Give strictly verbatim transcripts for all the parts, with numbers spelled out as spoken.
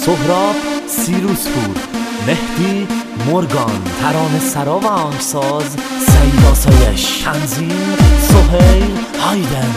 سهراب سیروسپور، مهدی مورگان، ترانه سرا و آهنگساز سعید آسایش، تنظیم سهیل هایدن.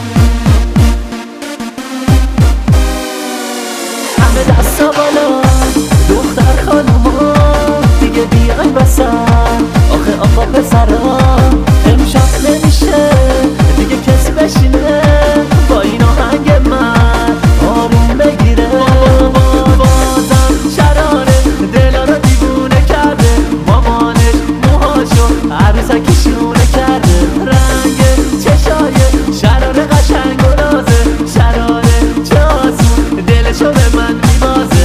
همه دستا بالا دختر خانوما دیگه بیاین بسن، آخه آقا پسرا امشب نمیشه دیگه کسی بشینه با این آهنگ من آروم بگیره. بازم شراره دلا رو دیوونه کرده، مامانش موهاشو عروسکی شونه کرده، رنگ چشای شراره قشنگ و نازه، شراره چه آسون دلشو به من میبازه.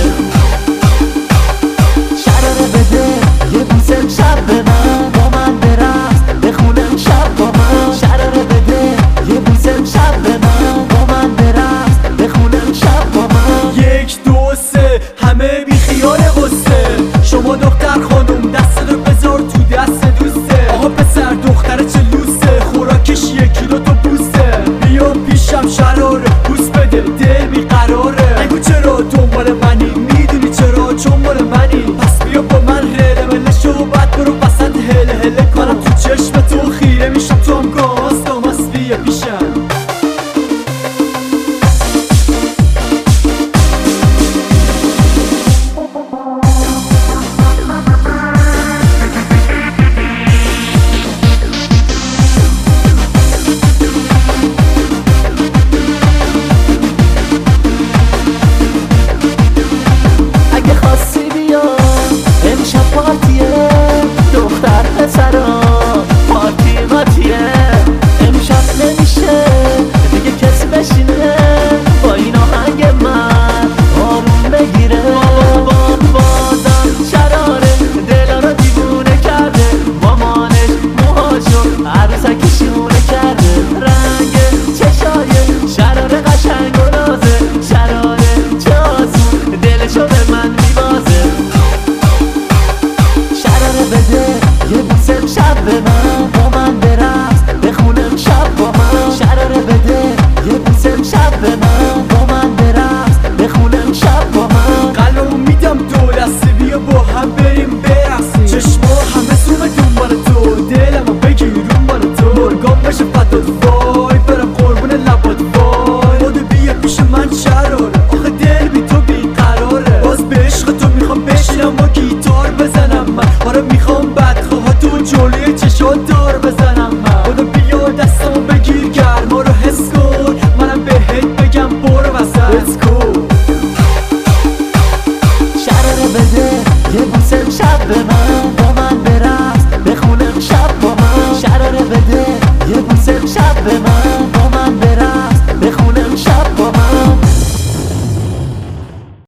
شراره بده یه بوسه امشب به من، با من برقص بخونه امشب با من. شراره بده یه بوسه امشب به من، با من برقص بخونه امشب با من. یک دو سه همه بی خیال غصه، شما دختر خانم دست رو بذار تو دست دوسته. آقا پسر دختر چه لوسه، خوراکش یک کیلو تو بوسه. بیا پیشم شراره بوس بده دل بیقراره، نگو چرا دنبال منی، میدونی چرا چون مال منی. پس بیا با من هله مله شو بعد برو بسط هله هله کنم تو چشم تو خیره میشم، تو هم گاز گاماس بیا پیشم. پارتیه دختر پسرا پارتی ماتیه، امشب نمیشه دیگه کسی بشینه با این آهنگ من آروم بگیره. بازم شراره دلا رو دیوونه کرده، مامانش موهاشو عروسکی شونه کرده، رنگ چشای شراره قشنگ و نازه، شراره چه آسون دلشو به من میبازه. بده یه بوسه امشب به من، با من برقص بخونه امشب با من. شراره بده یه بوسه امشب به من، با من برقص بخونه امشب با من. قلبمو میدم دو دسته بیا با هم بریم برقصیم، چشما همه سوم دنبال تو، دلمو بگیر اون بال تو. مورگان بشه فتات وای برم قربون لبات وای، بودو بیا پیش من شراره آخه دل بی تو بیقراره. باز به عشق تو میخوام بشینم با گیتار بزنم من، آره میخوام بدخواه تو جلوی چشات دار بزنم من. بودو بیا دستمو بگیر گرما رو حس کن، منم بهت بگم برو وسط کن. شراره بده یه بوسه امشب به من،